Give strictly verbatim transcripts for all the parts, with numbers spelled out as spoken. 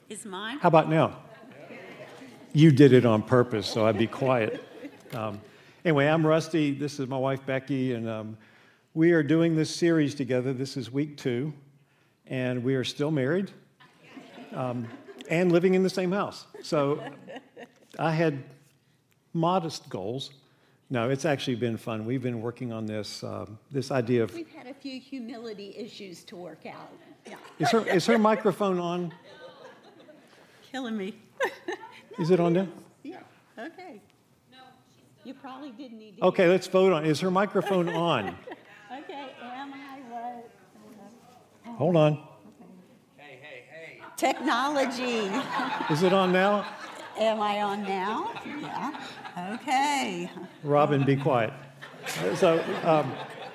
Is mine? How about now? You did it on purpose, so I'd be quiet. Um, anyway, I'm Rusty. This is my wife, Becky, and um, we are doing this series together. This is week two, and we are still married um, and living in the same house. So I had modest goals. No, it's actually been fun. We've been working on this um, this idea of... We've had a few humility issues to work out. Yeah. Is her, is her microphone on? Killing me. Is it on now? Yeah, okay. No, you probably didn't need to. Okay, let's vote on. Is her microphone on? Okay, am I what? Hold on. Hey, hey, hey. Technology. Is it on now? Am I on now? Yeah. Okay. Robin, be quiet. So, um,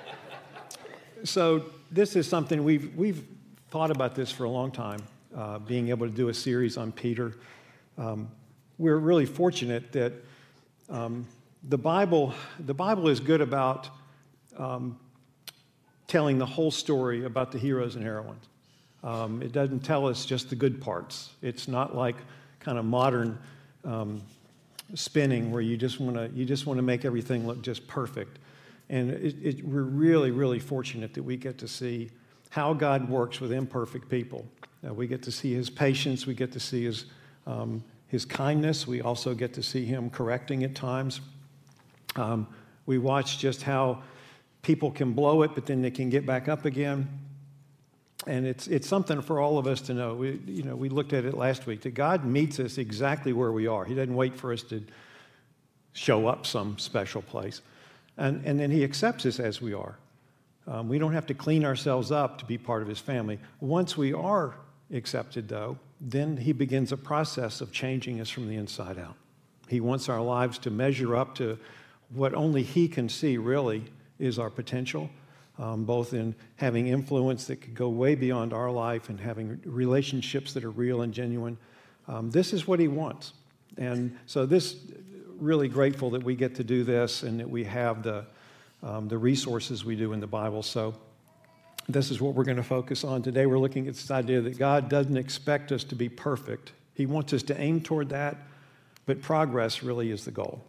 so this is something we've we've thought about this for a long time. Uh, being able to do a series on Peter. Um, we're really fortunate that um, the Bible the Bible is good about um, telling the whole story about the heroes and heroines. Um, it doesn't tell us just the good parts. It's not like kind of modern um, spinning where you just want to you just want to make everything look just perfect. And it, it, we're really, really fortunate that we get to see how God works with imperfect people. Uh, we get to see his patience. We get to see his um, his kindness. We also get to see him correcting at times. Um, we watch just how people can blow it, but then they can get back up again. And it's it's something for all of us to know. We you know we looked at it last week that God meets us exactly where we are. He doesn't wait for us to show up some special place, and and then he accepts us as we are. Um, we don't have to clean ourselves up to be part of his family. Once we are accepted, though, then he begins a process of changing us from the inside out. He wants our lives to measure up to what only he can see really is our potential, um, both in having influence that could go way beyond our life and having relationships that are real and genuine. Um, this is what he wants. And so this, really grateful that we get to do this and that we have the Um, the resources we do in the Bible. So this is what we're going to focus on today. We're looking at this idea that God doesn't expect us to be perfect. He wants us to aim toward that, but progress really is the goal.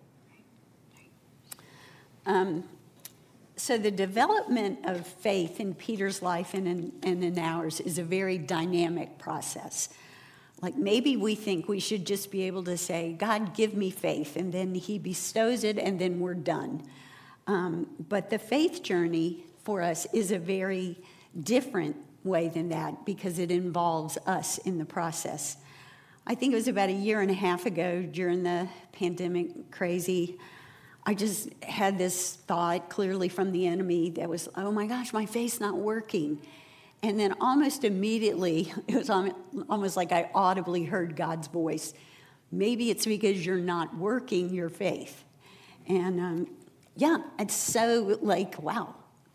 Um, so the development of faith in Peter's life and in, and in ours is a very dynamic process. Like maybe we think we should just be able to say, God, give me faith, and then he bestows it, and then we're done. Um, but the faith journey for us is a very different way than that because it involves us in the process. I think it was about a year and a half ago during the pandemic crazy, I just had this thought clearly from the enemy that was, oh my gosh, my faith's not working. And then almost immediately, it was almost like I audibly heard God's voice. Maybe it's because you're not working your faith. And um, yeah, it's so like, wow.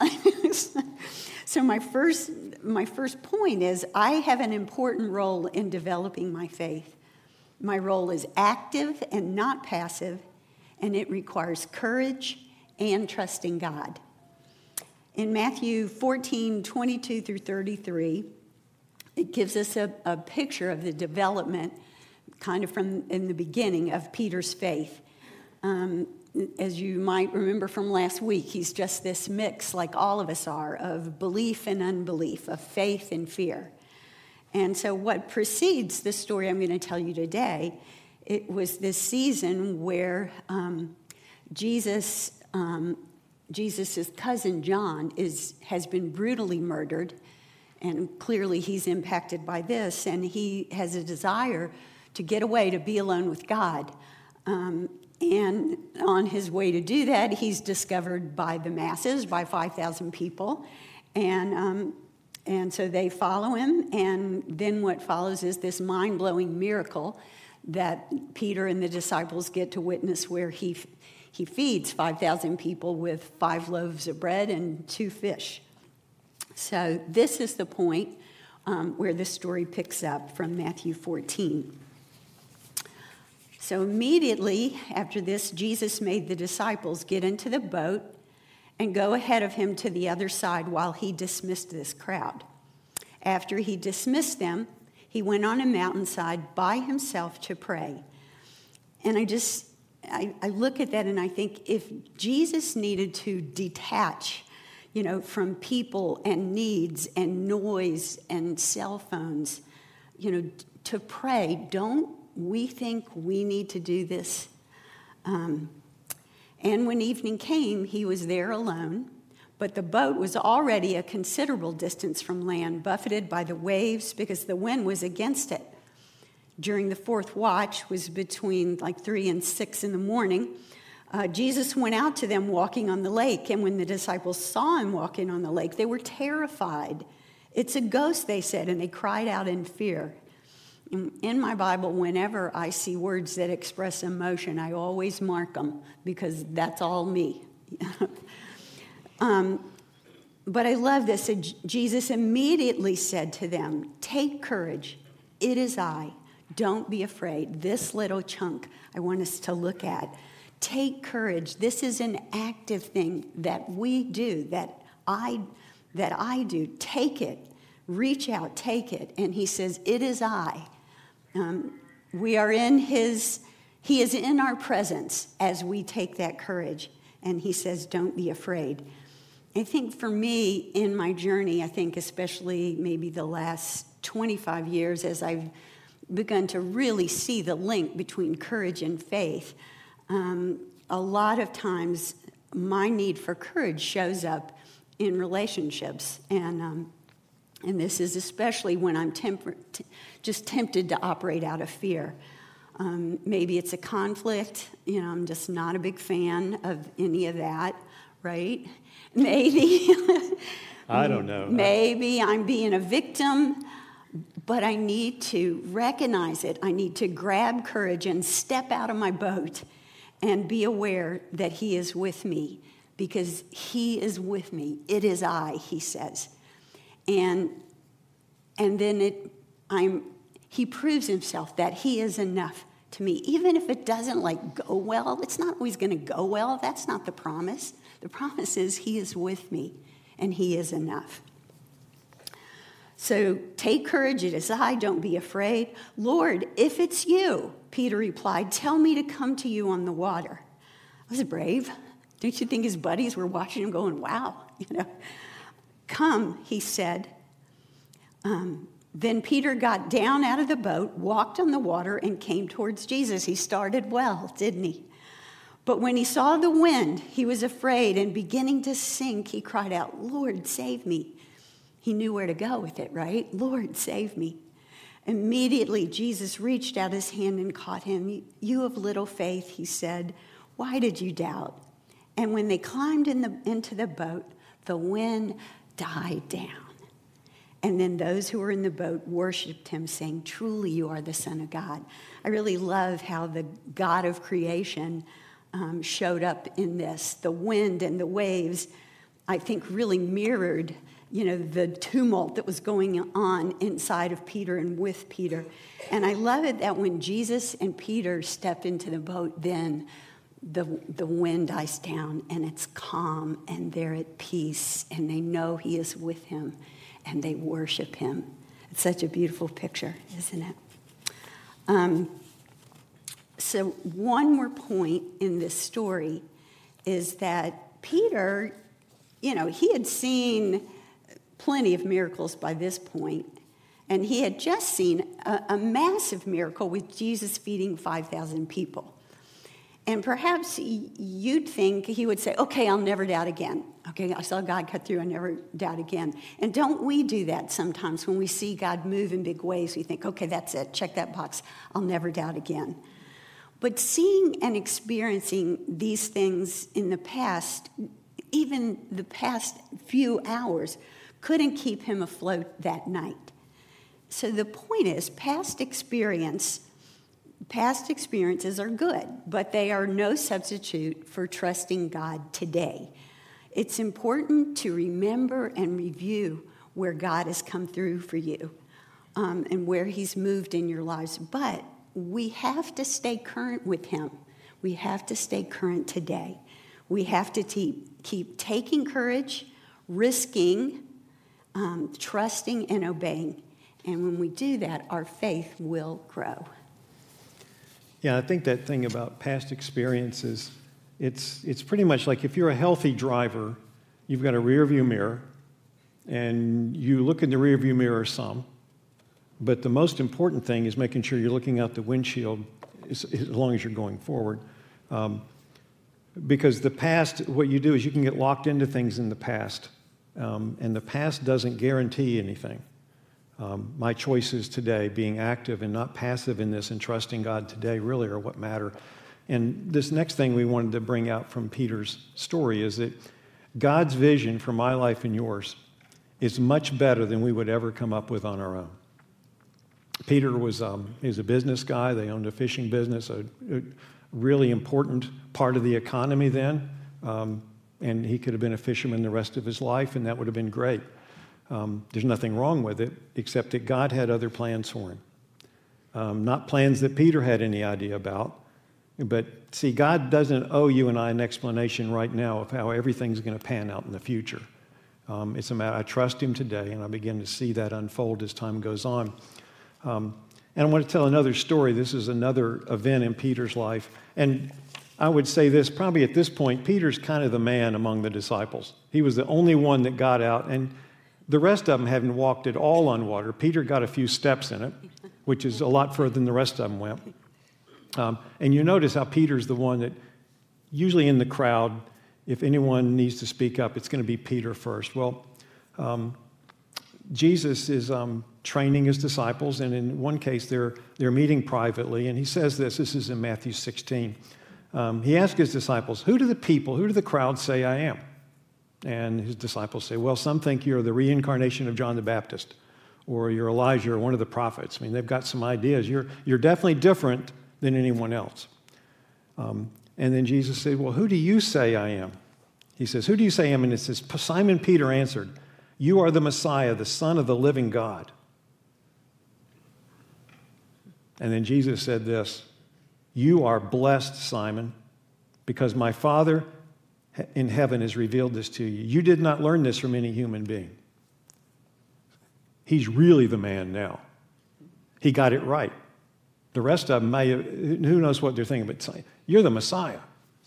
So my first my first point is I have an important role in developing my faith. My role is active and not passive, and it requires courage and trusting God. In Matthew fourteen, twenty-two through thirty-three, it gives us a, a picture of the development kind of from in the beginning of Peter's faith. Um, As you might remember from last week, he's just this mix, like all of us are, of belief and unbelief, of faith and fear. And so what precedes the story I'm going to tell you today, it was this season where um, Jesus, um, Jesus' cousin John is has been brutally murdered, and clearly he's impacted by this, and he has a desire to get away, to be alone with God. Um, And on his way to do that, he's discovered by the masses, by five thousand people. And um, and so they follow him. And then what follows is this mind-blowing miracle that Peter and the disciples get to witness where he, he feeds five thousand people with five loaves of bread and two fish. So this is the point um, where the story picks up from Matthew fourteen. So immediately after this, Jesus made the disciples get into the boat and go ahead of him to the other side while he dismissed this crowd. After he dismissed them, he went on a mountainside by himself to pray. And I just, I, I look at that and I think if Jesus needed to detach, you know, from people and needs and noise and cell phones, you know, to pray, don't we think we need to do this? Um, and when evening came, he was there alone, but the boat was already a considerable distance from land, buffeted by the waves because the wind was against it. During the fourth watch, was between like three and six in the morning, uh, Jesus went out to them walking on the lake, and when the disciples saw him walking on the lake, they were terrified. It's a ghost, they said, and they cried out in fear. In my Bible, whenever I see words that express emotion, I always mark them because that's all me. um, but I love this. Jesus immediately said to them, "Take courage. It is I. Don't be afraid." This little chunk I want us to look at. Take courage. This is an active thing that we do, that I, that I do. Take it. Reach out. Take it. And he says, "It is I." Um, we are in his, he is in our presence as we take that courage. And he says, "Don't be afraid." I think for me in my journey, I think especially maybe the last twenty-five years as I've begun to really see the link between courage and faith, um, a lot of times my need for courage shows up in relationships. And um, and this is especially when I'm temper- t- just tempted to operate out of fear. Um, maybe it's a conflict. You know, I'm just not a big fan of any of that, right? Maybe. I don't know. Maybe I'm being a victim. But I need to recognize it. I need to grab courage and step out of my boat and be aware that he is with me, because he is with me. It is I, he says. And and then it I'm he proves himself that he is enough to me. Even if it doesn't like go well, it's not always going to go well. That's not the promise. The promise is he is with me and he is enough. So take courage, it is I, don't be afraid. "Lord, if it's you," Peter replied, "tell me to come to you on the water." That was brave. Don't you think his buddies were watching him going, wow, you know? "Come," he said. Um, then Peter got down out of the boat, walked on the water, and came towards Jesus. He started well, didn't he? But when he saw the wind, he was afraid, and beginning to sink, he cried out, "Lord, save me." He knew where to go with it, right? "Lord, save me." Immediately, Jesus reached out his hand and caught him. "You of little faith," he said, "why did you doubt?" And when they climbed in the, into the boat, the wind died down. And then those who were in the boat worshiped him, saying, "Truly, you are the Son of God." I really love how the God of creation um, showed up in this. The wind and the waves, I think, really mirrored you know, the tumult that was going on inside of Peter and with Peter. And I love it that when Jesus and Peter step into the boat, then the, the wind dies down and it's calm and they're at peace and they know he is with him and they worship him. It's such a beautiful picture, isn't it? Um, so one more point in this story is that Peter, you know, he had seen plenty of miracles by this point, and he had just seen a, a massive miracle with Jesus feeding five thousand people. And perhaps you'd think he would say, "Okay, I'll never doubt again. Okay, I saw God cut through, I never doubt again." And don't we do that sometimes when we see God move in big ways? We think, "Okay, that's it, check that box, I'll never doubt again." But seeing and experiencing these things in the past, even the past few hours, couldn't keep him afloat that night. So the point is, past experience, past experiences are good, but they are no substitute for trusting God today. It's important to remember and review where God has come through for you um, and where he's moved in your lives. But we have to stay current with him. We have to stay current today. We have to te- keep taking courage, risking, Um, trusting and obeying. And when we do that, our faith will grow. Yeah, I think that thing about past experiences, it's, it's pretty much like if you're a healthy driver, you've got a rear view mirror, and you look in the rear view mirror some, but the most important thing is making sure you're looking out the windshield as, as long as you're going forward. Um, because the past, what you do is you can get locked into things in the past, um, and the past doesn't guarantee anything. Um, my choices today, being active and not passive in this and trusting God today, really are what matter. And this next thing we wanted to bring out from Peter's story is that God's vision for my life and yours is much better than we would ever come up with on our own. Peter was um, he was a business guy. They owned a fishing business, a, a really important part of the economy then. Um, and he could have been a fisherman the rest of his life, and that would have been great. Um, there's nothing wrong with it, except that God had other plans for him. Um, not plans that Peter had any idea about. But see, God doesn't owe you and I an explanation right now of how everything's going to pan out in the future. Um, it's a matter, I trust him today, and I begin to see that unfold as time goes on. Um, and I want to tell another story. This is another event in Peter's life. And I would say this, probably at this point, Peter's kind of the man among the disciples. He was the only one that got out, and the rest of them hadn't walked at all on water. Peter got a few steps in it, which is a lot further than the rest of them went. Um, and you notice how Peter's the one that, usually in the crowd, if anyone needs to speak up, it's going to be Peter first. Well, um, Jesus is um, training his disciples, and in one case, they're, they're meeting privately, and he says this, this is in Matthew sixteen. Um, he asked his disciples, who do the people, who do the crowd say I am? And his disciples say, well, some think you're the reincarnation of John the Baptist, or you're Elijah, or one of the prophets. I mean, they've got some ideas. You're, you're definitely different than anyone else. Um, and then Jesus said, well, who do you say I am? He says, who do you say I am? And it says, Simon Peter answered, you are the Messiah, the Son of the living God. And then Jesus said this, you are blessed, Simon, because my Father in heaven has revealed this to you. You did not learn this from any human being. He's really the man now. He got it right. The rest of them, may have, who knows what they're thinking, but you're the Messiah.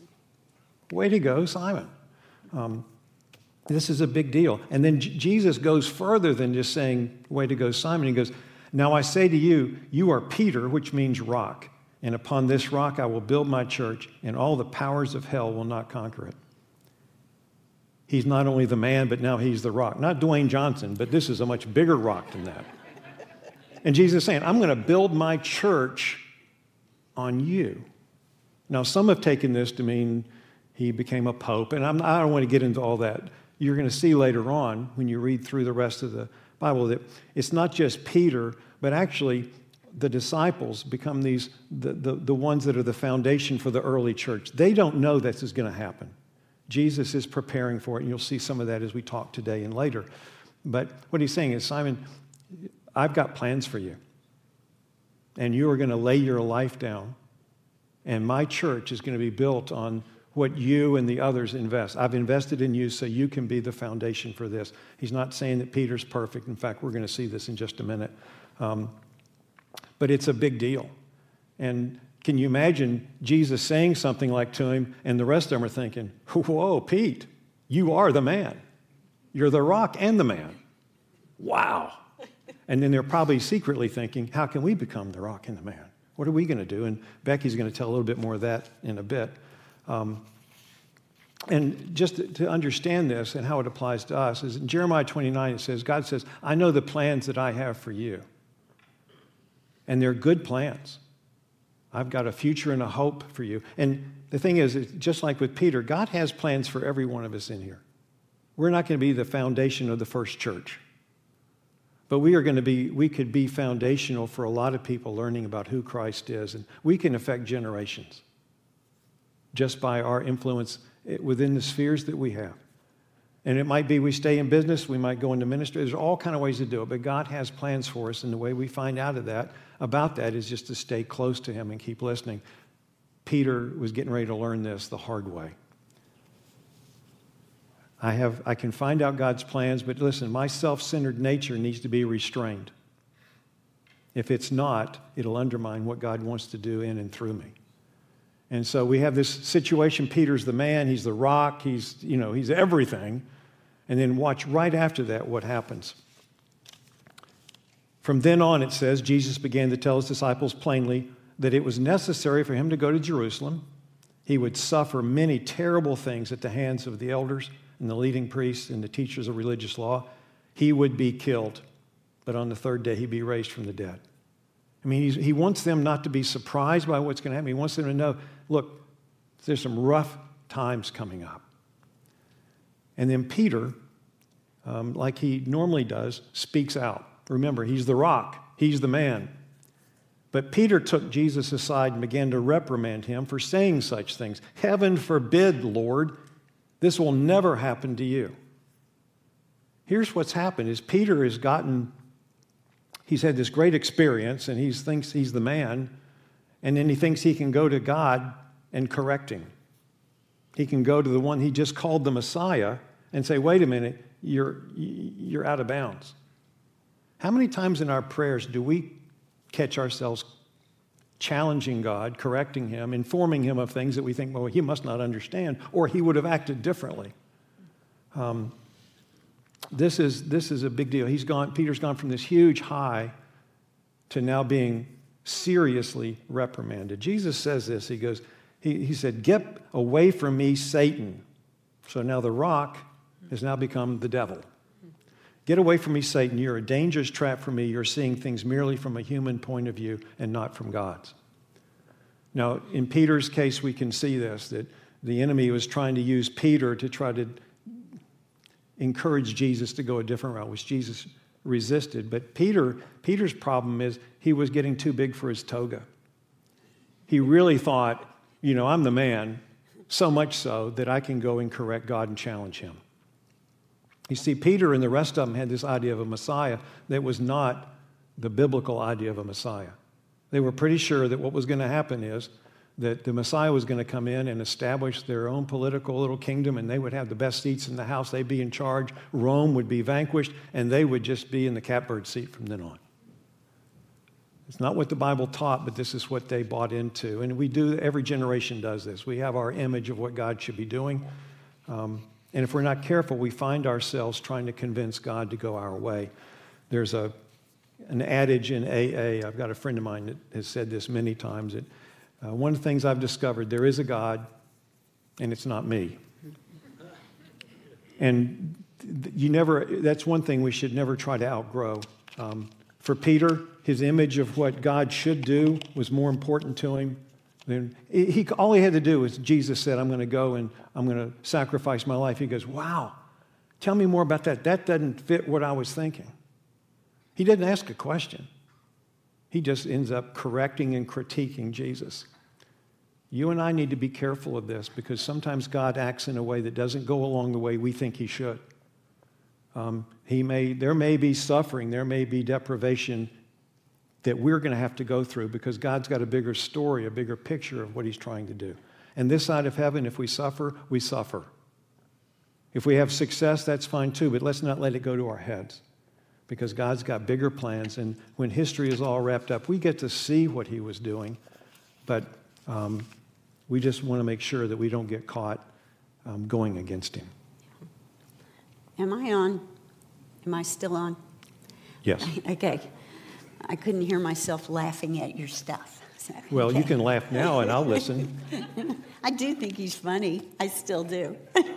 Way to go, Simon. Um, this is a big deal. And then J- Jesus goes further than just saying, way to go, Simon. He goes, now I say to you, you are Peter, which means rock. And upon this rock I will build my church, and all the powers of hell will not conquer it. He's not only the man, but now he's the rock. Not Dwayne Johnson, but this is a much bigger rock than that. And Jesus is saying, I'm going to build my church on you. Now, some have taken this to mean he became a pope, and I'm, I don't want to get into all that. You're going to see later on, when you read through the rest of the Bible, that it's not just Peter, but actually the disciples become these the, the, the ones that are the foundation for the early church. They don't know this is going to happen. Jesus is preparing for it, and you'll see some of that as we talk today and later. But what he's saying is, Simon, I've got plans for you. And you are going to lay your life down. And my church is going to be built on what you and the others invest. I've invested in you so you can be the foundation for this. He's not saying that Peter's perfect. In fact, we're going to see this in just a minute. Um, but it's a big deal. And can you imagine Jesus saying something like to him, and the rest of them are thinking, whoa, Pete, you are the man. You're the rock and the man. Wow. And then they're probably secretly thinking, how can we become the rock and the man? What are we going to do? And Becky's going to tell a little bit more of that in a bit. Um, and just to, to understand this and how it applies to us, is in Jeremiah twenty-nine, it says, God says, I know the plans that I have for you. And they're good plans. I've got a future and a hope for you. And the thing is, just like with Peter, God has plans for every one of us in here. We're not going to be the foundation of the first church. But we are going to be, we could be foundational for a lot of people learning about who Christ is. And we can affect generations just by our influence within the spheres that we have. And it might be we stay in business, we might go into ministry. There's all kind of ways to do it, but God has plans for us, and the way we find out of that, about that is just to stay close to him and keep listening. Peter was getting ready to learn this the hard way. I have, I can find out God's plans, but listen, my self-centered nature needs to be restrained. If it's not, it'll undermine what God wants to do in and through me. And so we have this situation. Peter's the man. He's the rock. He's, you know, he's everything. And then watch right after that what happens. From then on, it says, Jesus began to tell his disciples plainly that it was necessary for him to go to Jerusalem. He would suffer many terrible things at the hands of the elders and the leading priests and the teachers of religious law. He would be killed, but on the third day he'd be raised from the dead. I mean, he's, he wants them not to be surprised by what's going to happen. He wants them to know, look, there's some rough times coming up. And then Peter, um, like he normally does, speaks out. Remember, he's the rock. He's the man. But Peter took Jesus aside and began to reprimand him for saying such things. Heaven forbid, Lord, this will never happen to you. Here's what's happened is Peter has gotten, he's had this great experience and he thinks he's the man, and then he thinks he can go to God and correct him. He can go to the one he just called the Messiah and say, wait a minute, you're, you're out of bounds. How many times in our prayers do we catch ourselves challenging God, correcting him, informing him of things that we think, well, he must not understand, or he would have acted differently? Um, this is, this is a big deal. He's gone, Peter's gone from this huge high to now being seriously reprimanded. Jesus says this, he goes, he, he said, get away from me, Satan. So now the rock has now become the devil. Get away from me, Satan. You're a dangerous trap for me. You're seeing things merely from a human point of view and not from God's. Now, in Peter's case, we can see this, that the enemy was trying to use Peter to try to encourage Jesus to go a different route, which Jesus resisted. But Peter, Peter's problem is he was getting too big for his toga. He really thought, you know, I'm the man, so much so that I can go and correct God and challenge him. You see, Peter and the rest of them had this idea of a Messiah that was not the biblical idea of a Messiah. They were pretty sure that what was going to happen is that the Messiah was going to come in and establish their own political little kingdom, and they would have the best seats in the house. They'd be in charge. Rome would be vanquished, and they would just be in the catbird seat from then on. It's not what the Bible taught, but this is what they bought into. And we do, every generation does this. We have our image of what God should be doing. Um, And if we're not careful, we find ourselves trying to convince God to go our way. There's a, an adage in A A. I've got a friend of mine that has said this many times. That, uh, one of the things I've discovered, there is a God, and it's not me. And you never, that's one thing we should never try to outgrow. Um, for Peter, his image of what God should do was more important to him. Then he, all he had to do was, Jesus said, I'm going to go and I'm going to sacrifice my life. He goes, wow, tell me more about that. That doesn't fit what I was thinking. He didn't ask a question. He just ends up correcting and critiquing Jesus. You and I need to be careful of this because sometimes God acts in a way that doesn't go along the way we think he should. Um, he may, there may be suffering, there may be deprivation that we're going to have to go through because God's got a bigger story, a bigger picture of what he's trying to do. And this side of heaven, if we suffer, we suffer. If we have success, that's fine too, but let's not let it go to our heads because God's got bigger plans. And when history is all wrapped up, we get to see what he was doing, but um, we just want to make sure that we don't get caught um, going against him. Am I on? Am I still on? Yes. Okay. I couldn't hear myself laughing at your stuff. So, well, okay. You can laugh now and I'll listen. I do think he's funny. I still do.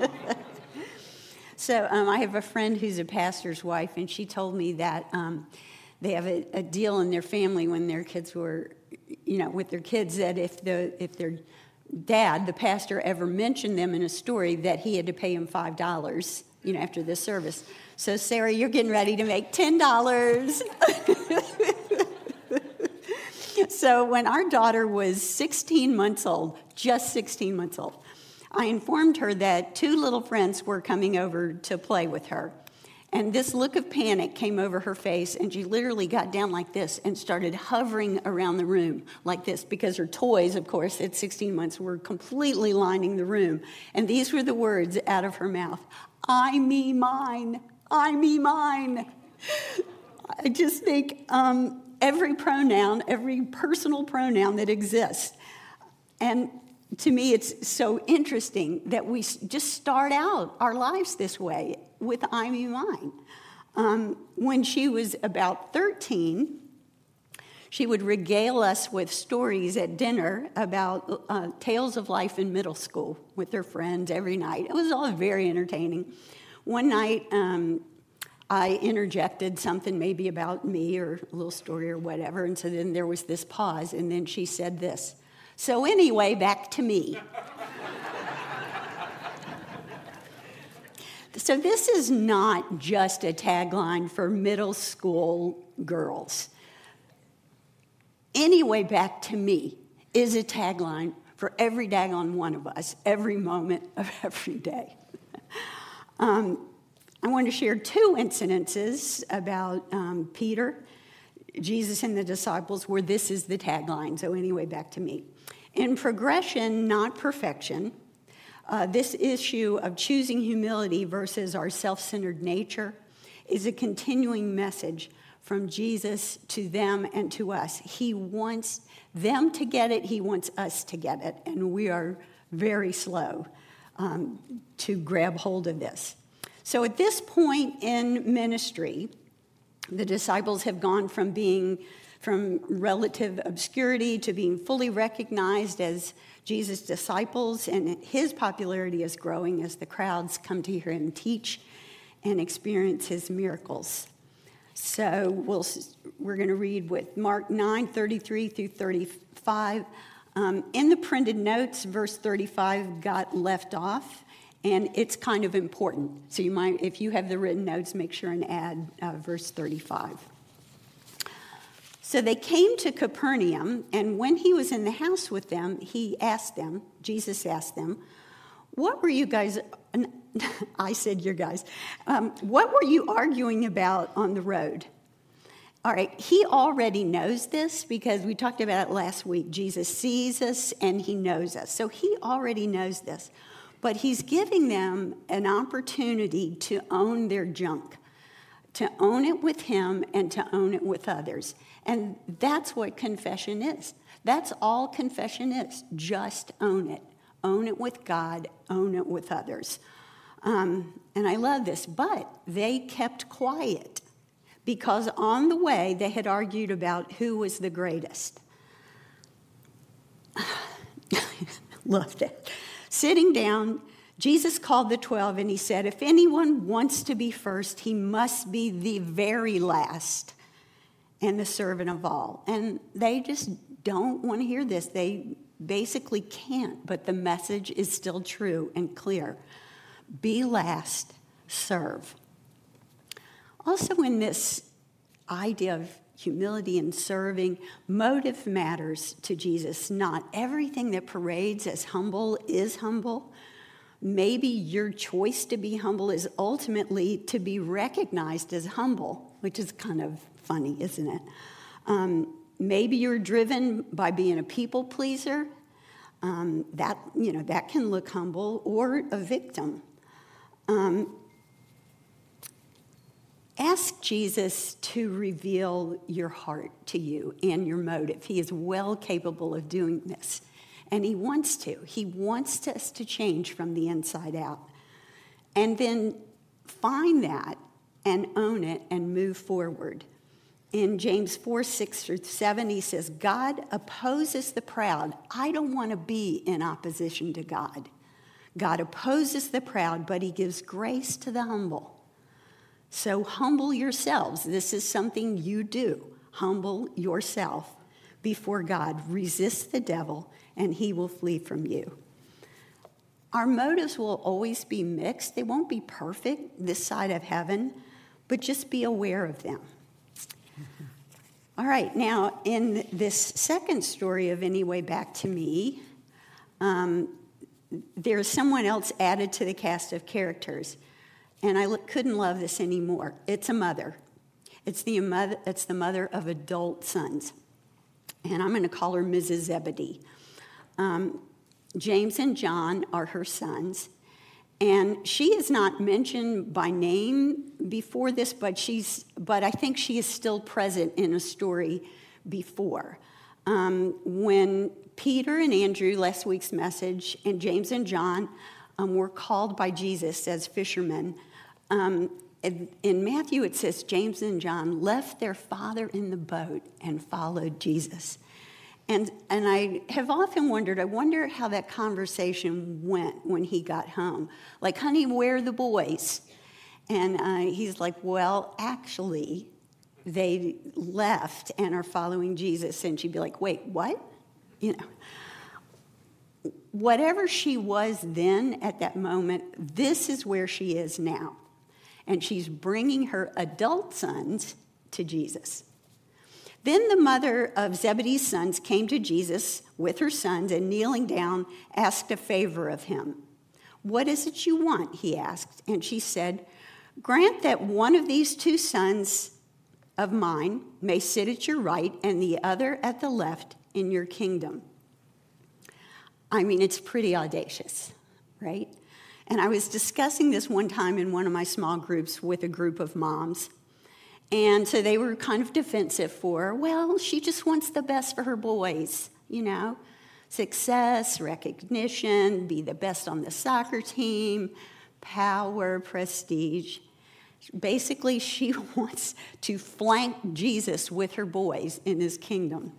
So um, I have a friend who's a pastor's wife, and she told me that um, they have a, a deal in their family when their kids were, you know, with their kids, that if the if their dad, the pastor, ever mentioned them in a story, that he had to pay him five dollars, you know, after the service. So, Sarah, you're getting ready to make ten dollars. So when our daughter was sixteen months old, just sixteen months old, I informed her that two little friends were coming over to play with her. And this look of panic came over her face, and she literally got down like this and started hovering around the room like this because her toys, of course, at sixteen months were completely lining the room. And these were the words out of her mouth: I, me, mine. I, me, mine. I just think um, every pronoun, every personal pronoun that exists. And to me, it's so interesting that we just start out our lives this way with I, me, mine. Um, when she was about thirteen, she would regale us with stories at dinner about uh, tales of life in middle school with her friends every night. It was all very entertaining. One night, um, I interjected something maybe about me or a little story or whatever, and so then there was this pause, and then she said this, "So anyway, back to me." So this is not just a tagline for middle school girls. "Anyway, back to me" is a tagline for every daggone one of us, every moment of every day. um, I want to share two incidences about um, Peter, Jesus, and the disciples where this is the tagline. So anyway, back to me. In progression, not perfection, uh, this issue of choosing humility versus our self-centered nature is a continuing message from Jesus to them and to us. He wants them to get it. He wants us to get it. And we are very slow um, to grab hold of this. So at this point in ministry, the disciples have gone from being from relative obscurity to being fully recognized as Jesus' disciples, and his popularity is growing as the crowds come to hear him teach and experience his miracles. So we'll, we're going to read with Mark nine, thirty-three through thirty-five. Um, in the printed notes, verse thirty-five got left off, and it's kind of important. So you might, if you have the written notes, make sure and add uh, verse thirty-five. So they came to Capernaum, and when he was in the house with them, he asked them, Jesus asked them, "What were you guys," I said you guys, um, "what were you arguing about on the road?" All right, he already knows this because we talked about it last week. Jesus sees us and he knows us. So he already knows this. But he's giving them an opportunity to own their junk, to own it with him and to own it with others. And that's what confession is. That's all confession is. Just own it. Own it with God, own it with others. Um, and I love this, but they kept quiet because on the way they had argued about who was the greatest. Love that. Sitting down, Jesus called the twelve and he said, "If anyone wants to be first, he must be the very last and the servant of all." And they just don't want to hear this. They basically can't, but the message is still true and clear. Be last, serve. Also in this idea of humility and serving, motive matters to Jesus. Not everything that parades as humble is humble. Maybe your choice to be humble is ultimately to be recognized as humble, which is kind of funny, isn't it? Um, maybe you're driven by being a people pleaser. Um, that, you know, that can look humble, or a victim. Um, ask Jesus to reveal your heart to you and your motive. He is well capable of doing this. And he wants to. He wants us to change from the inside out. And then find that and own it and move forward. In James four, six through seven, he says, "God opposes the proud." I don't want to be in opposition to God. God opposes the proud, but he gives grace to the humble. So humble yourselves. This is something you do. Humble yourself before God. Resist the devil, and he will flee from you. Our motives will always be mixed. They won't be perfect this side of heaven, but just be aware of them. All right, now in this second story of Anyway Back to Me, um, there's someone else added to the cast of characters, and I couldn't love this anymore. It's a mother. It's the mother, it's the mother of adult sons, and I'm going to call her Missus Zebedee. Um, James and John are her sons, And she is not mentioned by name before this, but she's. But I think she is still present in a story before. Um, when Peter and Andrew, last week's message, and James and John um, were called by Jesus as fishermen, um, in, in Matthew it says James and John left their father in the boat and followed Jesus. And, and I have often wondered, I wonder how that conversation went when he got home. Like, honey, where are the boys? And uh, he's like, well, actually, they left and are following Jesus. And she'd be like, wait, what? You know, whatever she was then at that moment, this is where she is now. And she's bringing her adult sons to Jesus. Then the mother of Zebedee's sons came to Jesus with her sons and kneeling down asked a favor of him. What is it you want? He asked. And she said, grant that one of these two sons of mine may sit at your right and the other at the left in your kingdom. I mean, it's pretty audacious, right? And I was discussing this one time in one of my small groups with a group of moms. And so they were kind of defensive for her. Well, she just wants the best for her boys, you know, success, recognition, be the best on the soccer team, power, prestige. Basically, she wants to flank Jesus with her boys in his kingdom.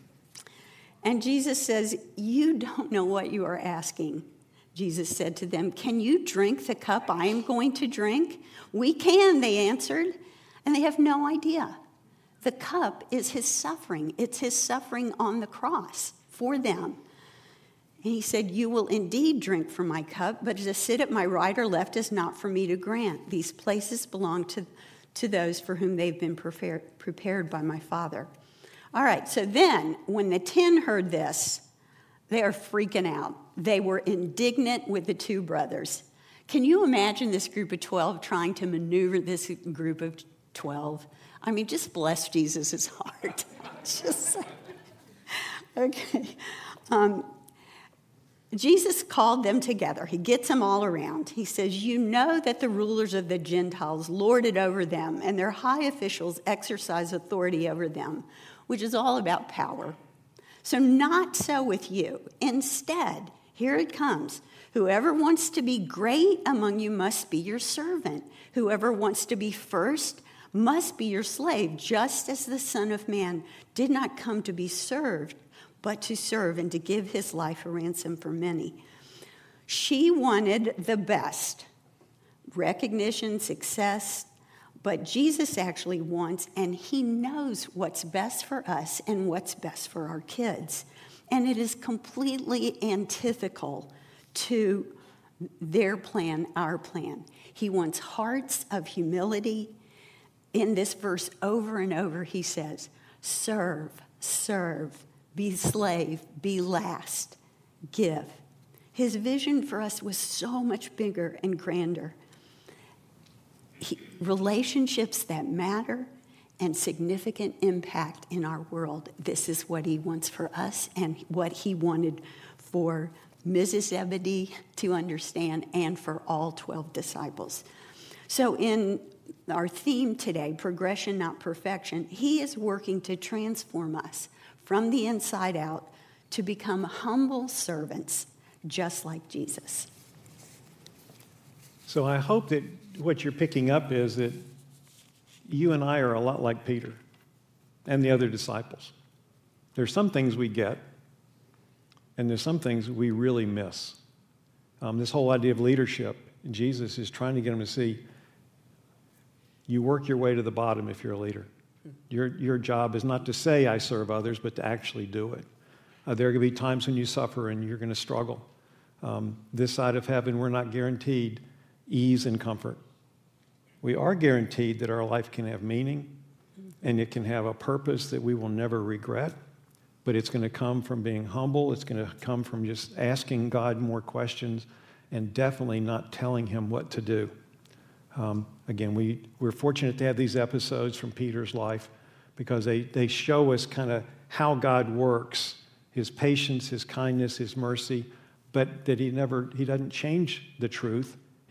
And Jesus says, you don't know what you are asking. Jesus said to them, can you drink the cup I am going to drink? We can, they answered. And they have no idea. The cup is his suffering. It's his suffering on the cross for them. And he said, you will indeed drink from my cup, but to sit at my right or left is not for me to grant. These places belong to, to those for whom they've been prepared, prepared by my Father. All right, so then when the ten heard this, they are freaking out. They were indignant with the two brothers. Can you imagine this group of twelve trying to maneuver this group of twelve? I mean, just bless Jesus' heart. Just okay. Um, Jesus called them together. He gets them all around. He says, you know that the rulers of the Gentiles lord it over them, and their high officials exercise authority over them, which is all about power. So not so with you. Instead, here it comes. Whoever wants to be great among you must be your servant. Whoever wants to be first must be your slave, just as the Son of Man did not come to be served, but to serve and to give his life a ransom for many. She wanted the best, recognition, success, but Jesus actually wants, and he knows what's best for us and what's best for our kids. And it is completely antithetical to their plan, our plan. He wants hearts of humility. In this verse, over and over, he says, serve, serve, be slave, be last, give. His vision for us was so much bigger and grander. He, relationships that matter and significant impact in our world. This is what he wants for us and what he wanted for Missus Zebedee to understand and for all twelve disciples. So in our theme today, progression, not perfection, he is working to transform us from the inside out to become humble servants, just like Jesus. So I hope that what you're picking up is that you and I are a lot like Peter and the other disciples. There's some things we get, and there's some things we really miss. Um, this whole idea of leadership, Jesus is trying to get them to see you work your way to the bottom if you're a leader. Your, your job is not to say, I serve others, but to actually do it. Uh, there are going to be times when you suffer and you're going to struggle. Um, this side of heaven, we're not guaranteed ease and comfort. We are guaranteed that our life can have meaning and it can have a purpose that we will never regret, but it's going to come from being humble. It's going to come from just asking God more questions and definitely not telling him what to do. Um, again, we, we're fortunate to have these episodes from Peter's life because they, they show us kind of how God works, his patience, his kindness, his mercy, but that he never, he doesn't change the truth.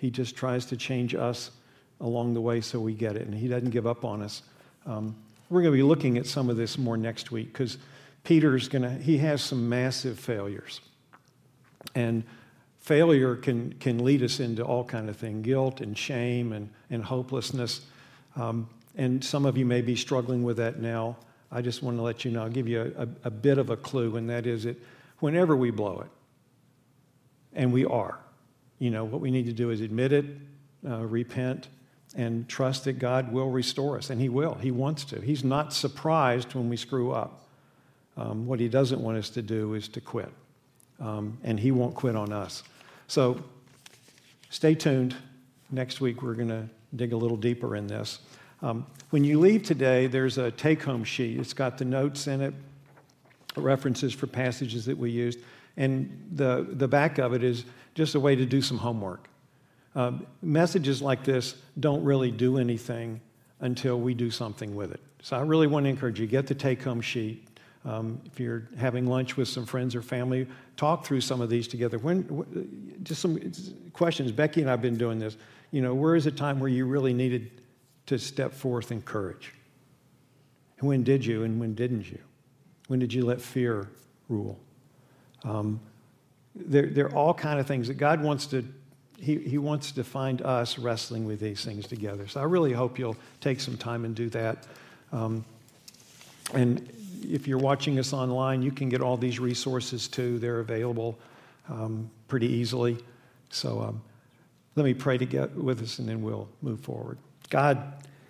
He just tries to change us along the way so we get it, and he doesn't give up on us. Um, we're going to be looking at some of this more next week because Peter's going to, he has some massive failures. And failure can, can lead us into all kind of things, guilt and shame and, and hopelessness. Um, and some of you may be struggling with that now. I just want to let you know, I'll give you a, a, a bit of a clue, and that is that whenever we blow it, and we are, you know, what we need to do is admit it, uh, repent, and trust that God will restore us. And he will. He wants to. He's not surprised when we screw up. Um, what he doesn't want us to do is to quit. Um, and he won't quit on us. So stay tuned. Next week, we're going to dig a little deeper in this. Um, when you leave today, there's a take-home sheet. It's got the notes in it, references for passages that we used. And the, the back of it is just a way to do some homework. Um, messages like this don't really do anything until we do something with it. So I really want to encourage you, get the take-home sheet. Um, if you're having lunch with some friends or family, talk through some of these together. When, just some questions. Becky and I have been doing this. You know, where is a time where you really needed to step forth in courage? And when did you and when didn't you? When did you let fear rule? Um, there, there are all kind of things that God wants to, he, he wants to find us wrestling with these things together. So I really hope you'll take some time and do that. Um, and if you're watching us online, you can get all these resources too. They're available um, pretty easily. So um, let me pray to get with us and then we'll move forward. God,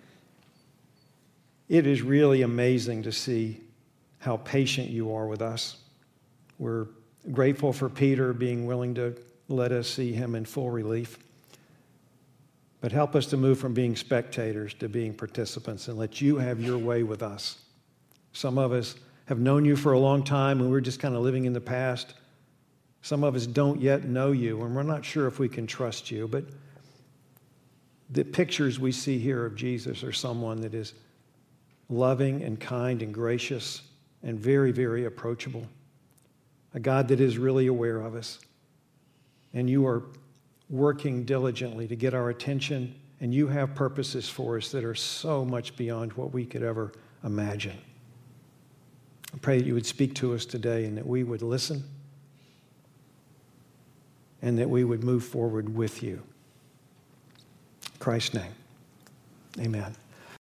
it is really amazing to see how patient you are with us. We're grateful for Peter being willing to let us see him in full relief. But help us to move from being spectators to being participants and let you have your way with us. Some of us have known you for a long time and we're just kind of living in the past. Some of us don't yet know you and we're not sure if we can trust you. But the pictures we see here of Jesus are someone that is loving and kind and gracious and very, very approachable. A God that is really aware of us. And you are working diligently to get our attention, and you have purposes for us that are so much beyond what we could ever imagine. I pray that you would speak to us today and that we would listen and that we would move forward with you. In Christ's name, amen.